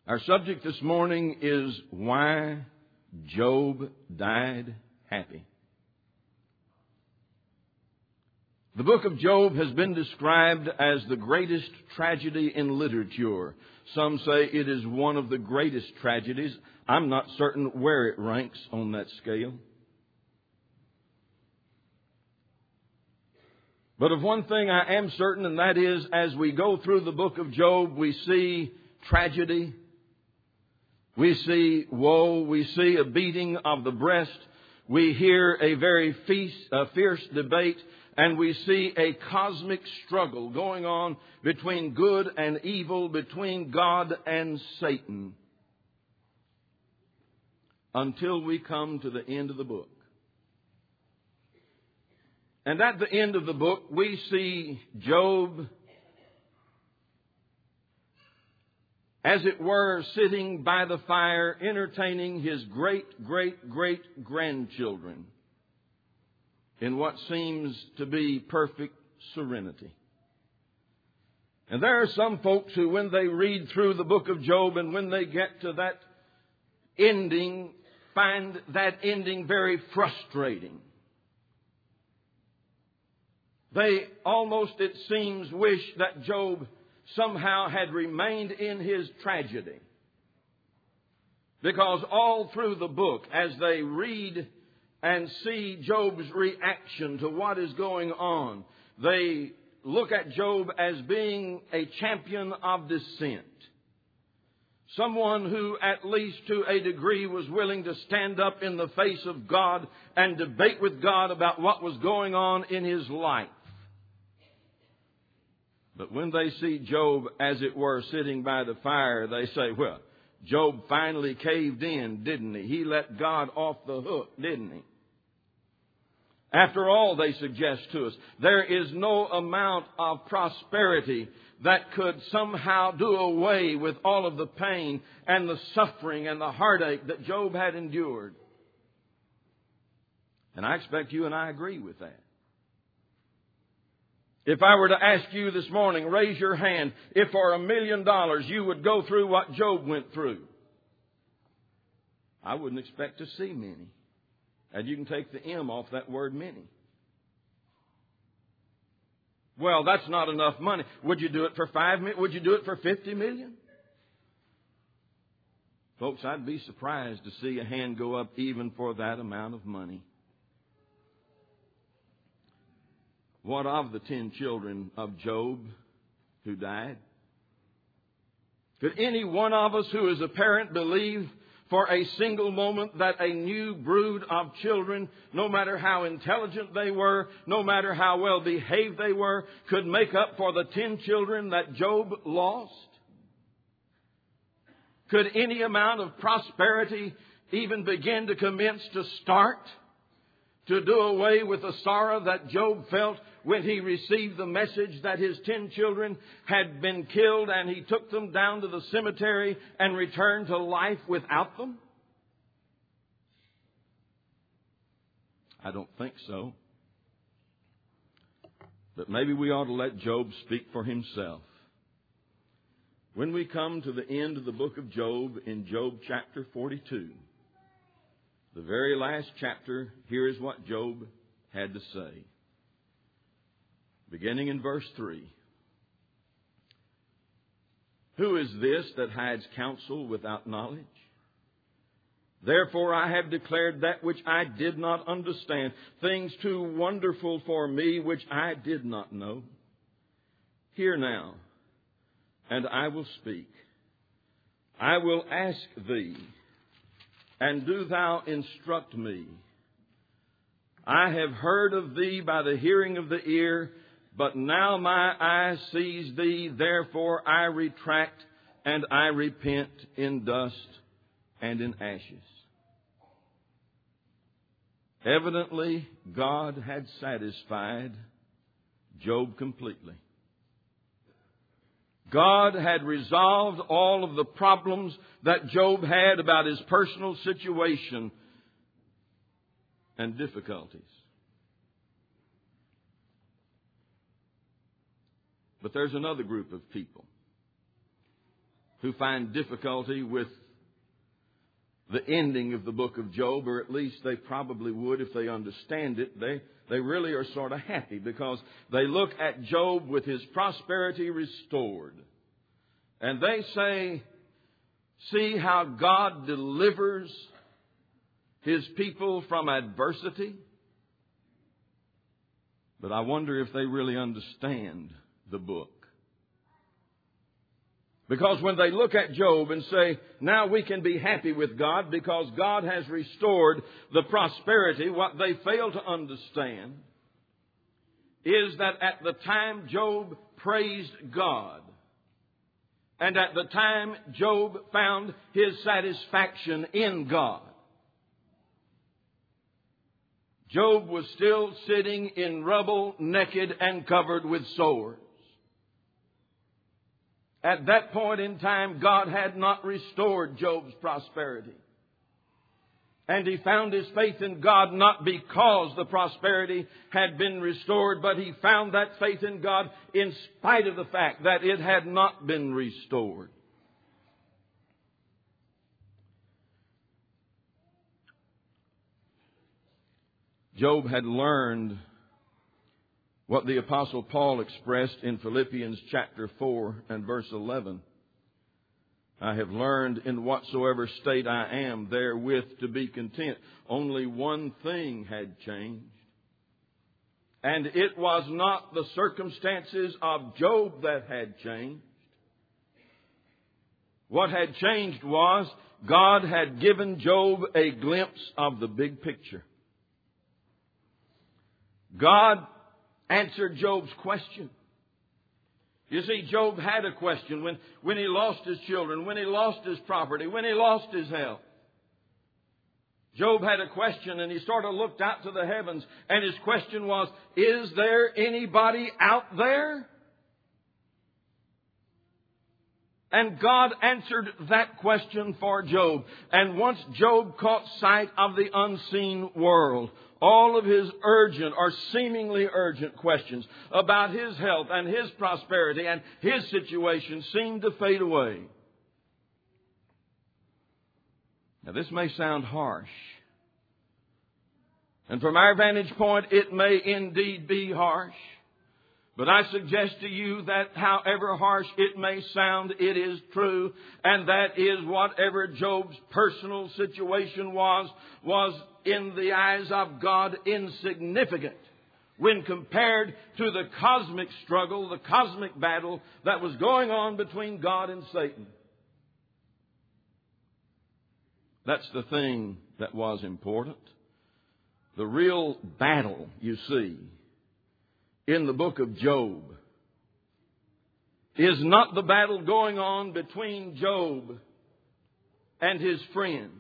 Our subject this morning is why Job died happy. The book of Job has been described as the greatest tragedy in literature. Some say it is one of the greatest tragedies. I'm not certain where it ranks on that scale. But of one thing I am certain, and that is as we go through the book of Job, we see tragedy. We see woe, we see a beating of the breast, we hear a very fierce debate, and we see a cosmic struggle going on between good and evil, between God and Satan, until we come to the end of the book. And at the end of the book, we see Job, as it were, sitting by the fire, entertaining his great-great-great-grandchildren in what seems to be perfect serenity. And there are some folks who, when they read through the book of Job and when they get to that ending, find that ending very frustrating. They almost, it seems, wish that Job somehow had remained in his tragedy. Because all through the book, as they read and see Job's reaction to what is going on, they look at Job as being a champion of dissent. Someone who, at least to a degree, was willing to stand up in the face of God and debate with God about what was going on in his life. But when they see Job, as it were, sitting by the fire, they say, well, Job finally caved in, didn't he? He let God off the hook, didn't he? After all, they suggest to us, there is no amount of prosperity that could somehow do away with all of the pain and the suffering and the heartache that Job had endured. And I expect you and I agree with that. If I were to ask you this morning, raise your hand, if for $1 million you would go through what Job went through, I wouldn't expect to see many. And you can take the M off that word many. Well, that's not enough money. Would you do it for $5 million? Would you do it for $50 million? Folks, I'd be surprised to see a hand go up even for that amount of money. What of the 10 children of Job who died? Could any one of us who is a parent believe for a single moment that a new brood of children, no matter how intelligent they were, no matter how well behaved they were, could make up for the 10 children that Job lost? Could any amount of prosperity even begin to commence to start to do away with the sorrow that Job felt when he received the message that his 10 children had been killed and he took them down to the cemetery and returned to life without them? I don't think so. But maybe we ought to let Job speak for himself. When we come to the end of the book of Job, in Job chapter 42, the very last chapter, here is what Job had to say. Beginning in verse 3. Who is this that hides counsel without knowledge? Therefore I have declared that which I did not understand, things too wonderful for me which I did not know. Hear now, and I will speak. I will ask thee, and do thou instruct me. I have heard of thee by the hearing of the ear, but now my eye sees thee, therefore I retract and I repent in dust and in ashes. Evidently, God had satisfied Job completely. God had resolved all of the problems that Job had about his personal situation and difficulties. But there's another group of people who find difficulty with the ending of the book of Job, or at least they probably would if they understand it. They really are sort of happy because they look at Job with his prosperity restored. And they say, see how God delivers His people from adversity. But I wonder if they really understand the book. Because when they look at Job and say, now we can be happy with God because God has restored the prosperity, what they fail to understand is that at the time Job praised God, and at the time Job found his satisfaction in God, Job was still sitting in rubble, naked and covered with sores. At that point in time, God had not restored Job's prosperity. And he found his faith in God not because the prosperity had been restored, but he found that faith in God in spite of the fact that it had not been restored. Job had learned what the Apostle Paul expressed in Philippians chapter 4 and verse 11. I have learned in whatsoever state I am therewith to be content. Only one thing had changed. And it was not the circumstances of Job that had changed. What had changed was God had given Job a glimpse of the big picture. God answered Job's question. You see, Job had a question when he lost his children, when he lost his property, when he lost his health. Job had a question, and he sort of looked out to the heavens, and his question was, is there anybody out there? And God answered that question for Job. And once Job caught sight of the unseen world, all of his urgent or seemingly urgent questions about his health and his prosperity and his situation seemed to fade away. Now, this may sound harsh. And from our vantage point, it may indeed be harsh. But I suggest to you that however harsh it may sound, it is true. And that is whatever Job's personal situation was in the eyes of God insignificant when compared to the cosmic struggle, the cosmic battle that was going on between God and Satan. That's the thing that was important. The real battle, you see, in the book of Job is not the battle going on between Job and his friends.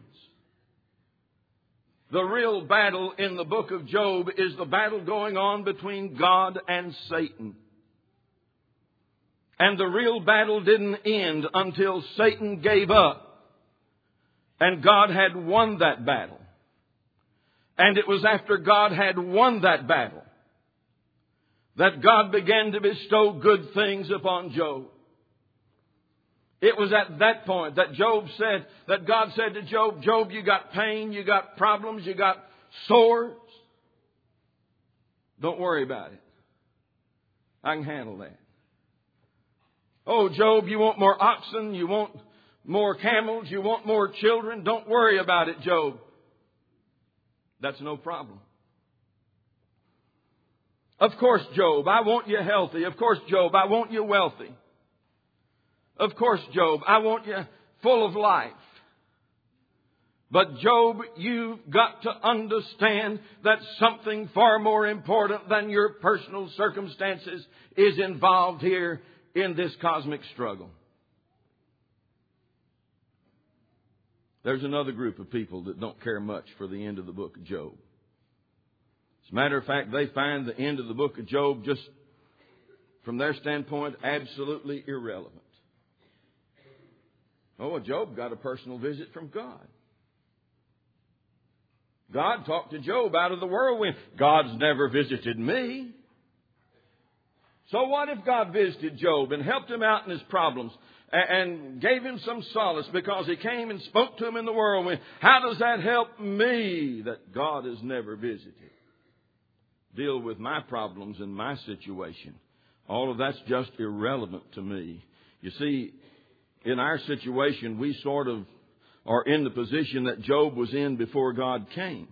The real battle in the book of Job is the battle going on between God and Satan. And the real battle didn't end until Satan gave up and God had won that battle. And it was after God had won that battle that God began to bestow good things upon Job. It was at that point that God said to Job, Job, you got pain, you got problems, you got sores. Don't worry about it. I can handle that. Oh, Job, you want more oxen, you want more camels, you want more children. Don't worry about it, Job. That's no problem. Of course, Job, I want you healthy. Of course, Job, I want you wealthy. Of course, Job, I want you full of life. But Job, you've got to understand that something far more important than your personal circumstances is involved here in this cosmic struggle. There's another group of people that don't care much for the end of the book of Job. As a matter of fact, they find the end of the book of Job just, from their standpoint, absolutely irrelevant. Oh, well, Job got a personal visit from God. God talked to Job out of the whirlwind. God's never visited me. So what if God visited Job and helped him out in his problems and gave him some solace because he came and spoke to him in the whirlwind? How does that help me that God has never visited? Deal with my problems and my situation. All of that's just irrelevant to me. You see, in our situation, we sort of are in the position that Job was in before God came.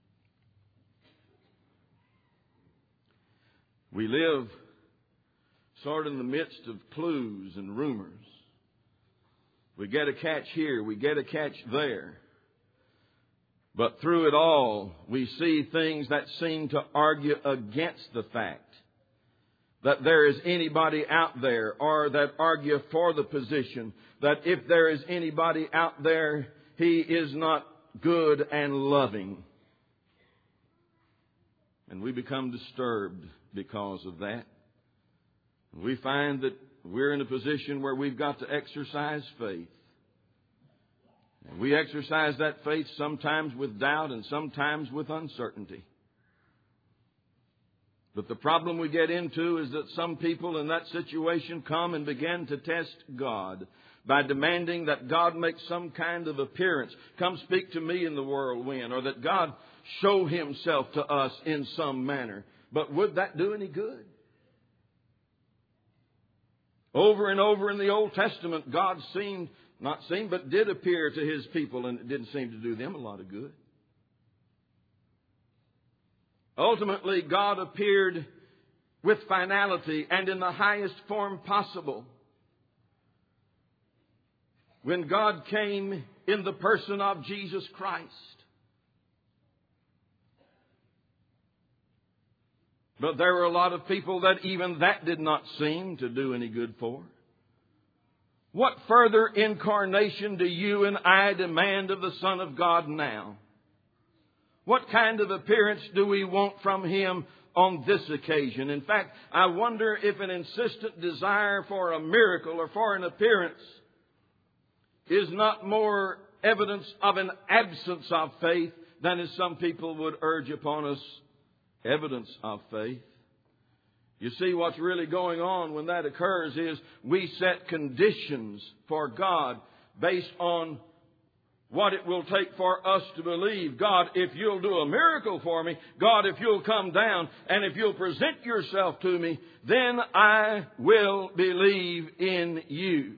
We live sort of in the midst of clues and rumors. We get a catch here, we get a catch there. But through it all, we see things that seem to argue against the fact that there is anybody out there, or that argue for the position that if there is anybody out there, he is not good and loving. And we become disturbed because of that. We find that we're in a position where we've got to exercise faith. And we exercise that faith sometimes with doubt and sometimes with uncertainty. But the problem we get into is that some people in that situation come and begin to test God by demanding that God make some kind of appearance. Come speak to me in the whirlwind, or that God show Himself to us in some manner. But would that do any good? Over and over in the Old Testament, God did appear to His people, and it didn't seem to do them a lot of good. Ultimately, God appeared with finality and in the highest form possible when God came in the person of Jesus Christ. But there were a lot of people that even that did not seem to do any good for. What further incarnation do you and I demand of the Son of God now? What kind of appearance do we want from Him on this occasion? In fact, I wonder if an insistent desire for a miracle or for an appearance is not more evidence of an absence of faith than, as some people would urge upon us, evidence of faith. You see, what's really going on when that occurs is we set conditions for God based on what it will take for us to believe. God, if you'll do a miracle for me, God, if you'll come down and if you'll present yourself to me, then I will believe in you.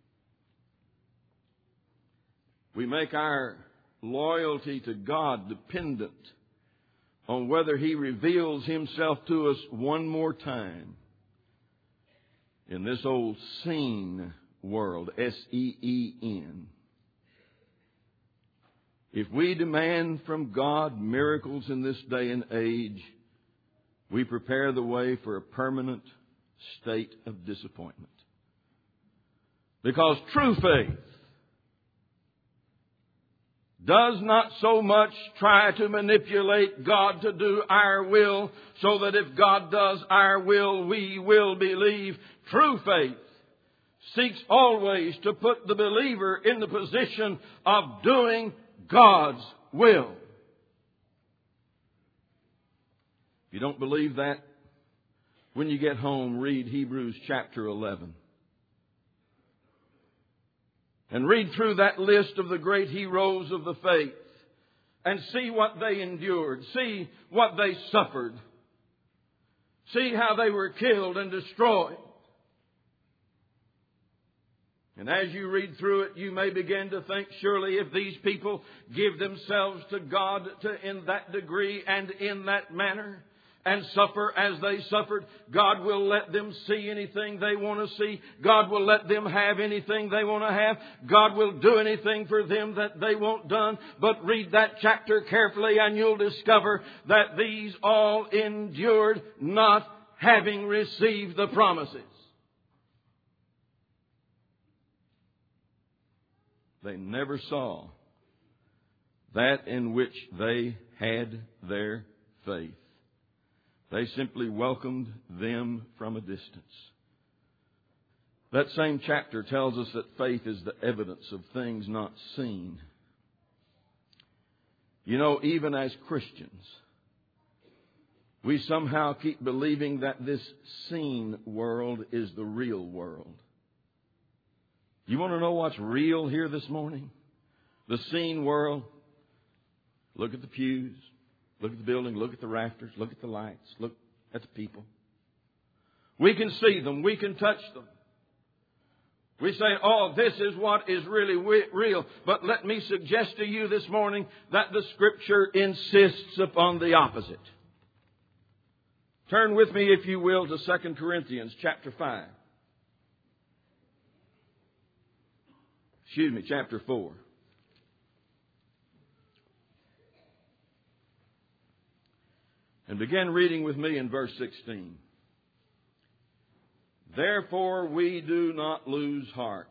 We make our loyalty to God dependent on whether He reveals Himself to us one more time in this old seen world, S-E-E-N. If we demand from God miracles in this day and age, we prepare the way for a permanent state of disappointment. Because true faith does not so much try to manipulate God to do our will, so that if God does our will, we will believe. True faith seeks always to put the believer in the position of doing God's will. If you don't believe that, when you get home, read Hebrews chapter 11. And read through that list of the great heroes of the faith and see what they endured. See what they suffered. See how they were killed and destroyed. And as you read through it, you may begin to think, surely if these people give themselves to God in that degree and in that manner, and suffer as they suffered, God will let them see anything they want to see. God will let them have anything they want to have. God will do anything for them that they want done. But read that chapter carefully and you'll discover that these all endured, not having received the promises. They never saw that in which they had their faith. They simply welcomed them from a distance. That same chapter tells us that faith is the evidence of things not seen. You know, even as Christians, we somehow keep believing that this seen world is the real world. You want to know what's real here this morning? The seen world. Look at the pews. Look at the building. Look at the rafters. Look at the lights. Look at the people. We can see them. We can touch them. We say, oh, this is what is really real. But let me suggest to you this morning that the Scripture insists upon the opposite. Turn with me, if you will, to 2 Corinthians chapter 5. Chapter 4. And begin reading with me in verse 16. Therefore we do not lose heart.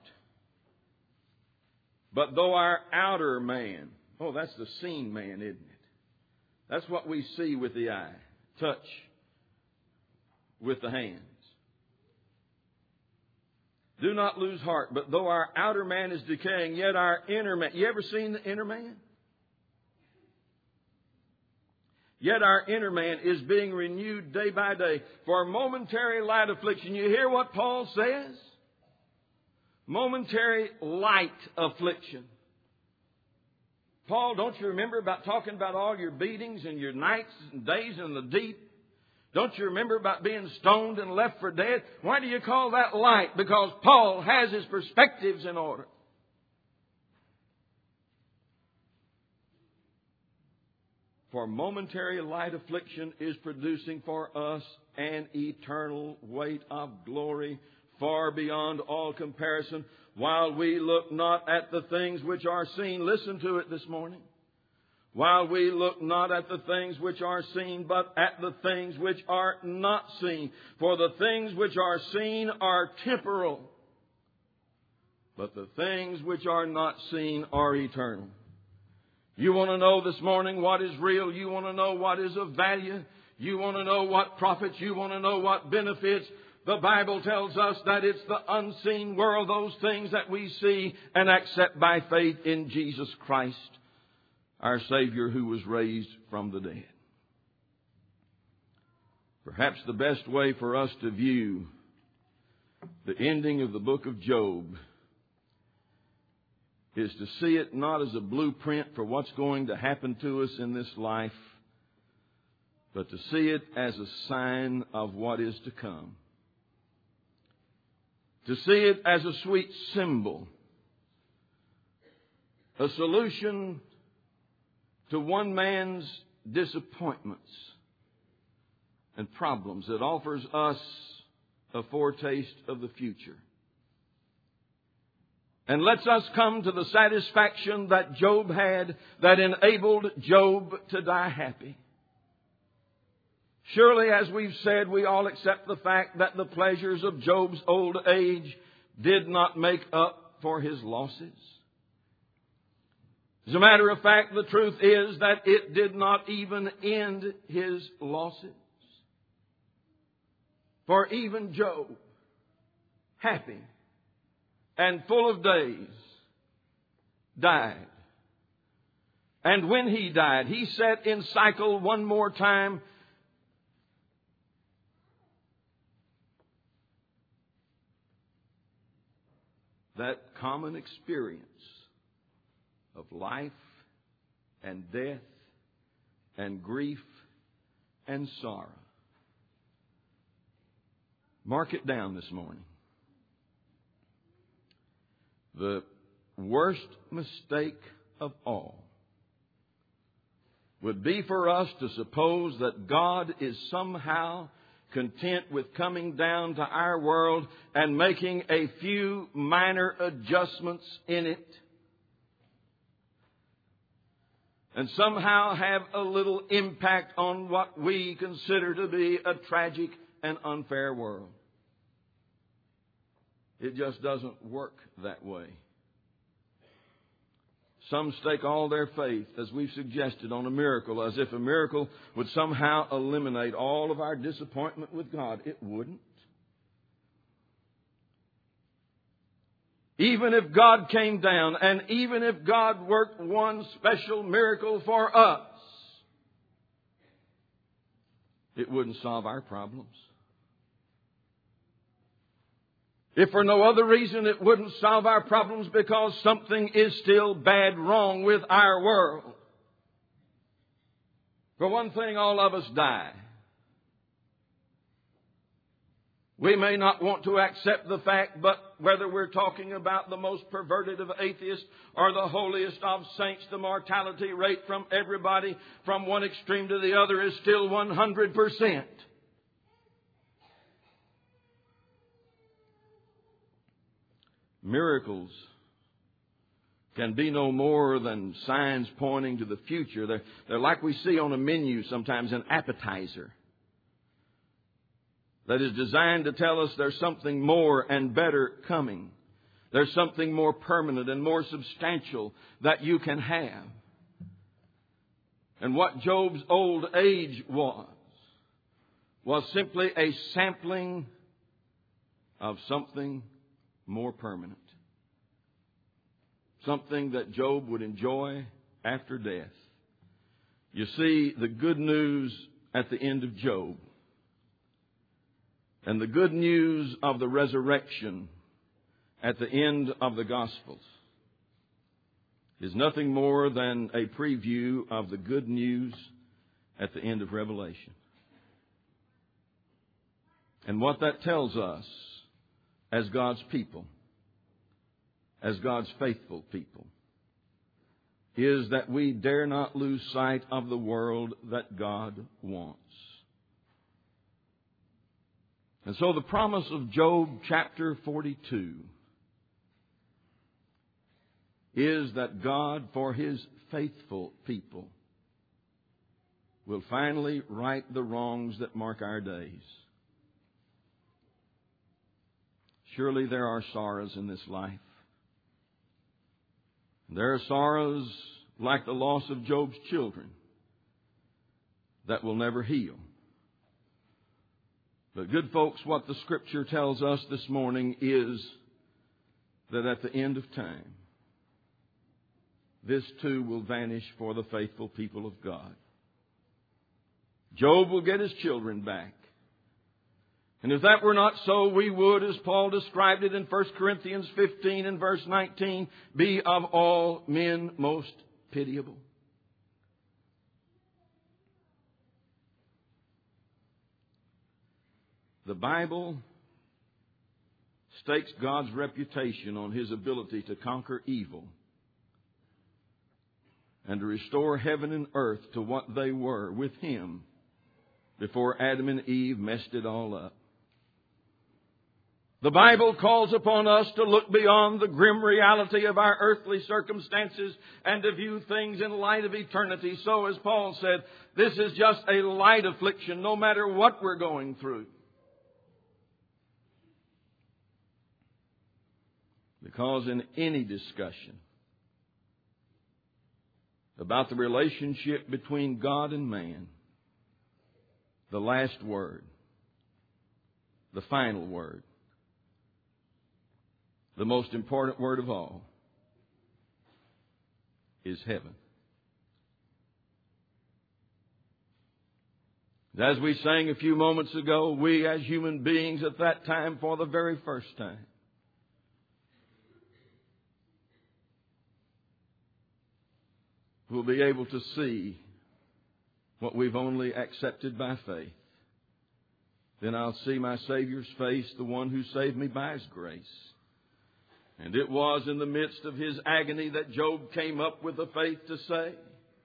But though our outer man, oh, that's the seen man, isn't it? That's what we see with the eye, touch with the hands. Do not lose heart, but though our outer man is decaying, yet our inner man. You ever seen the inner man? Yet our inner man is being renewed day by day for momentary light affliction. You hear what Paul says? Momentary light affliction. Paul, don't you remember about talking about all your beatings and your nights and days in the deep? Don't you remember about being stoned and left for dead? Why do you call that light? Because Paul has his perspectives in order. For momentary light affliction is producing for us an eternal weight of glory far beyond all comparison, while we look not at the things which are seen. Listen to it this morning. While we look not at the things which are seen, but at the things which are not seen. For the things which are seen are temporal, but the things which are not seen are eternal. You want to know this morning what is real? You want to know what is of value? You want to know what profits? You want to know what benefits? The Bible tells us that it's the unseen world, those things that we see and accept by faith in Jesus Christ, our Savior, who was raised from the dead. Perhaps the best way for us to view the ending of the book of Job is to see it not as a blueprint for what's going to happen to us in this life, but to see it as a sign of what is to come. To see it as a sweet symbol, a solution to one man's disappointments and problems that offers us a foretaste of the future. And lets us come to the satisfaction that Job had that enabled Job to die happy. Surely, as we've said, we all accept the fact that the pleasures of Job's old age did not make up for his losses. As a matter of fact, the truth is that it did not even end his losses. For even Job, happy and full of days, died. And when he died, he set in cycle one more time that common experience of life and death and grief and sorrow. Mark it down this morning. The worst mistake of all would be for us to suppose that God is somehow content with coming down to our world and making a few minor adjustments in it, and somehow have a little impact on what we consider to be a tragic and unfair world. It just doesn't work that way. Some stake all their faith, as we've suggested, on a miracle, as if a miracle would somehow eliminate all of our disappointment with God. It wouldn't. Even if God came down, and even if God worked one special miracle for us, it wouldn't solve our problems. If for no other reason, it wouldn't solve our problems because something is still bad wrong with our world. For one thing, all of us die. We may not want to accept the fact, but whether we're talking about the most perverted of atheists or the holiest of saints, the mortality rate from everybody from one extreme to the other is still 100%. Miracles can be no more than signs pointing to the future. They're like we see on a menu sometimes, an appetizer that is designed to tell us there's something more and better coming. There's something more permanent and more substantial that you can have. And what Job's old age was simply a sampling of something more permanent. Something that Job would enjoy after death. You see, the good news at the end of Job and the good news of the resurrection at the end of the Gospels is nothing more than a preview of the good news at the end of Revelation. And what that tells us as God's people, as God's faithful people, is that we dare not lose sight of the world that God wants. And so the promise of Job chapter 42 is that God, for His faithful people, will finally right the wrongs that mark our days. Surely there are sorrows in this life. There are sorrows like the loss of Job's children that will never heal. But good folks, what the Scripture tells us this morning is that at the end of time, this too will vanish for the faithful people of God. Job will get his children back. And if that were not so, we would, as Paul described it in 1 Corinthians 15 and verse 19, be of all men most pitiable. The Bible stakes God's reputation on His ability to conquer evil and to restore heaven and earth to what they were with Him before Adam and Eve messed it all up. The Bible calls upon us to look beyond the grim reality of our earthly circumstances and to view things in light of eternity. So, as Paul said, this is just a light affliction, no matter what we're going through. Because in any discussion about the relationship between God and man, the last word, the final word, the most important word of all, is heaven. As we sang a few moments ago, we as human beings at that time, for the very first time, will be able to see what we've only accepted by faith. Then I'll see my Savior's face, the one who saved me by His grace. And it was in the midst of his agony that Job came up with the faith to say,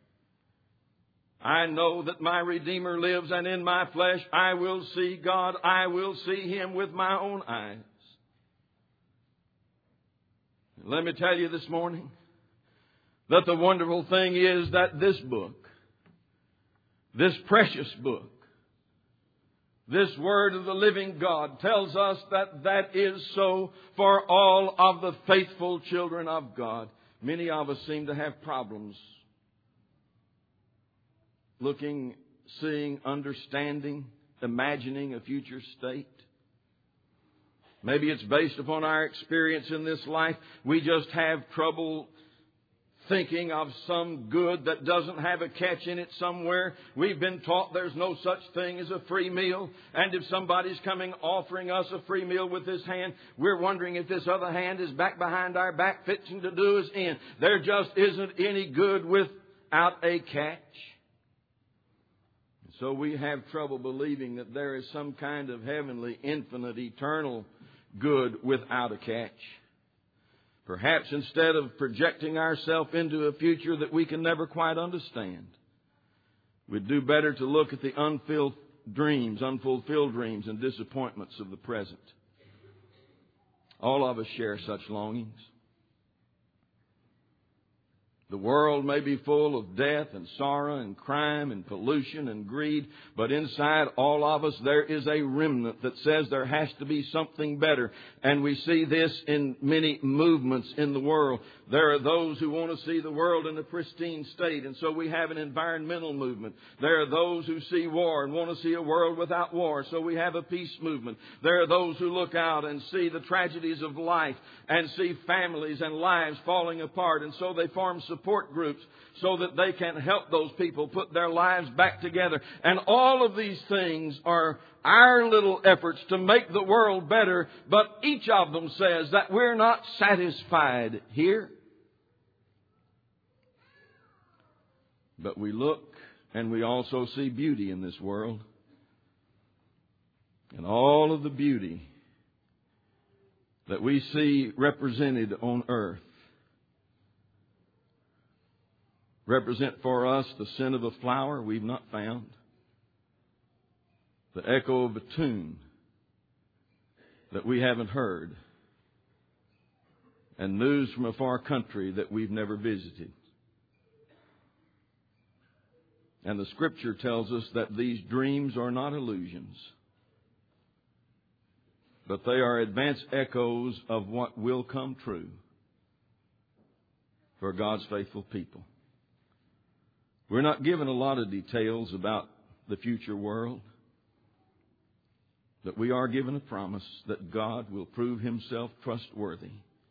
I know that my Redeemer lives, and in my flesh I will see God. I will see Him with my own eyes. And let me tell you this morning that the wonderful thing is that this book, this precious book, this Word of the living God tells us that that is so for all of the faithful children of God. Many of us seem to have problems looking, seeing, understanding, imagining a future state. Maybe it's based upon our experience in this life. We just have trouble thinking of some good that doesn't have a catch in it somewhere. We've been taught there's no such thing as a free meal. And if somebody's coming offering us a free meal with this hand, we're wondering if this other hand is back behind our back fixing to do us in. There just isn't any good without a catch. So we have trouble believing that there is some kind of heavenly, infinite, eternal good without a catch. Perhaps instead of projecting ourselves into a future that we can never quite understand, we'd do better to look at the unfulfilled dreams and disappointments of the present. All of us share such longings. The world may be full of death and sorrow and crime and pollution and greed, but inside all of us there is a remnant that says there has to be something better. And we see this in many movements in the world. There are those who want to see the world in a pristine state, and so we have an environmental movement. There are those who see war and want to see a world without war, so we have a peace movement. There are those who look out and see the tragedies of life and see families and lives falling apart, and so they form support groups so that they can help those people put their lives back together. And all of these things are our little efforts to make the world better, but each of them says that we're not satisfied here. But we look and we also see beauty in this world. And all of the beauty that we see represented on earth represent for us the scent of a flower we've not found, the echo of a tune that we haven't heard, and news from a far country that we've never visited. And the Scripture tells us that these dreams are not illusions, but they are advanced echoes of what will come true for God's faithful people. We're not given a lot of details about the future world, but we are given a promise that God will prove Himself trustworthy.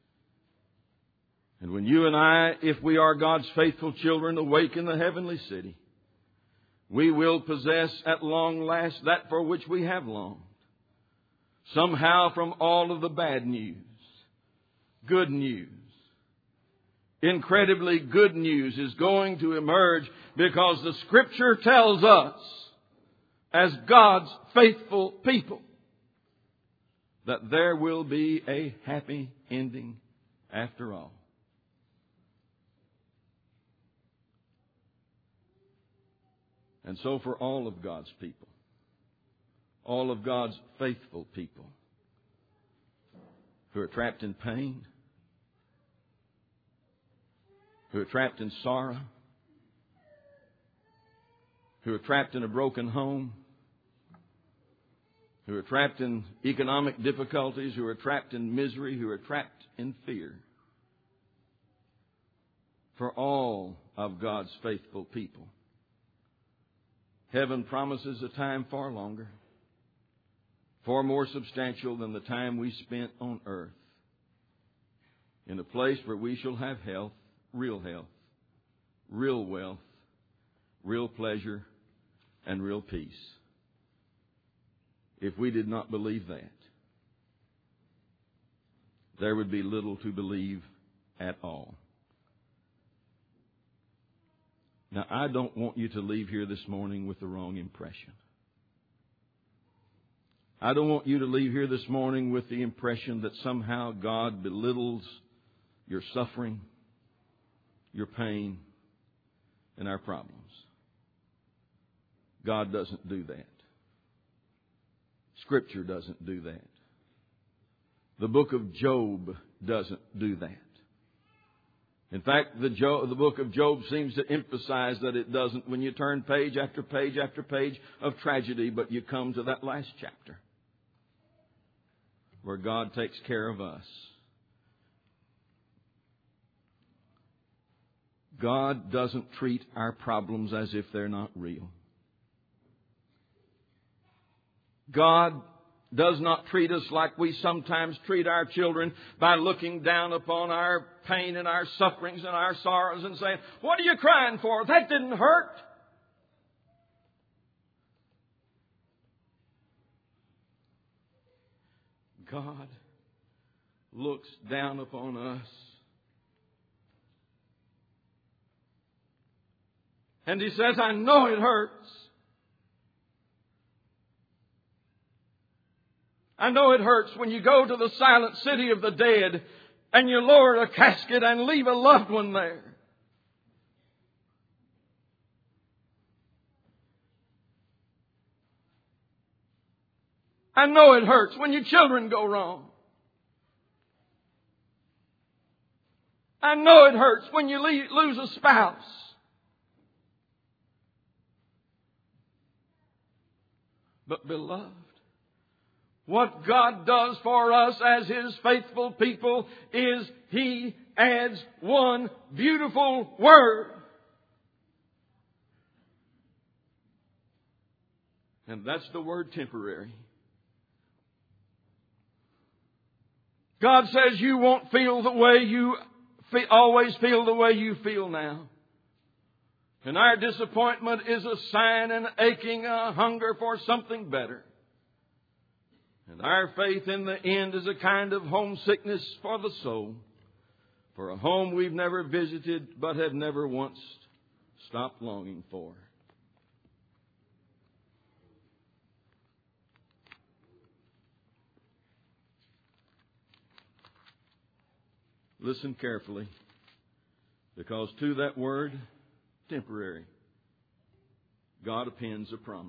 And when you and I, if we are God's faithful children, awake in the heavenly city, we will possess at long last that for which we have longed. Somehow from all of the bad news, good news, incredibly good news is going to emerge, because the Scripture tells us, as God's faithful people, that there will be a happy ending after all. And so for all of God's people, all of God's faithful people who are trapped in pain, who are trapped in sorrow, who are trapped in a broken home, who are trapped in economic difficulties, who are trapped in misery, who are trapped in fear. For all of God's faithful people, heaven promises a time far longer, far more substantial than the time we spent on earth, in a place where we shall have health, real wealth, real pleasure, and real peace. If we did not believe that, there would be little to believe at all. Now, I don't want you to leave here this morning with the wrong impression. I don't want you to leave here this morning with the impression that somehow God belittles your suffering, your pain, and our problems. God doesn't do that. Scripture doesn't do that. The book of Job doesn't do that. In fact, the book of Job seems to emphasize that it doesn't when you turn page after page after page of tragedy, but you come to that last chapter where God takes care of us. God doesn't treat our problems as if they're not real. God does not treat us like we sometimes treat our children, by looking down upon our pain and our sufferings and our sorrows and saying, "What are you crying for? That didn't hurt." God looks down upon us, and He says, "I know it hurts. I know it hurts when you go to the silent city of the dead and you lower a casket and leave a loved one there. I know it hurts when your children go wrong. I know it hurts when you lose a spouse. But beloved, what God does for us as His faithful people is He adds one beautiful word. And that's the word temporary. God says you won't feel the way you always feel the way you feel now. And our disappointment is a sign and aching, a hunger for something better. And our faith in the end is a kind of homesickness for the soul, for a home we've never visited but have never once stopped longing for. Listen carefully, because to that word, temporary, God appends a promise.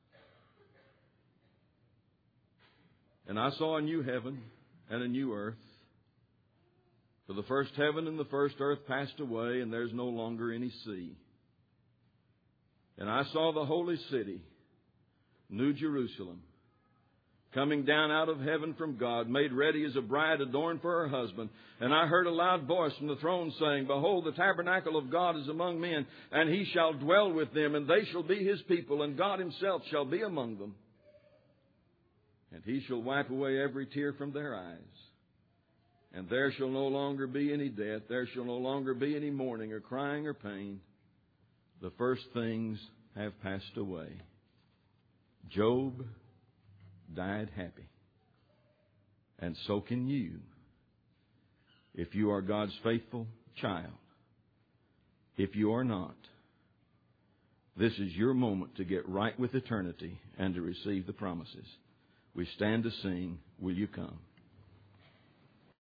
"And I saw a new heaven and a new earth. For the first heaven and the first earth passed away, and there's no longer any sea. And I saw the holy city, New Jerusalem, coming down out of heaven from God, made ready as a bride adorned for her husband. And I heard a loud voice from the throne saying, Behold, the tabernacle of God is among men, and He shall dwell with them, and they shall be His people, and God Himself shall be among them. And He shall wipe away every tear from their eyes. And there shall no longer be any death. There shall no longer be any mourning or crying or pain. The first things have passed away." Job died happy. And so can you, if you are God's faithful child. If you are not, this is your moment to get right with eternity and to receive the promises. We stand to sing, "Will You Come?"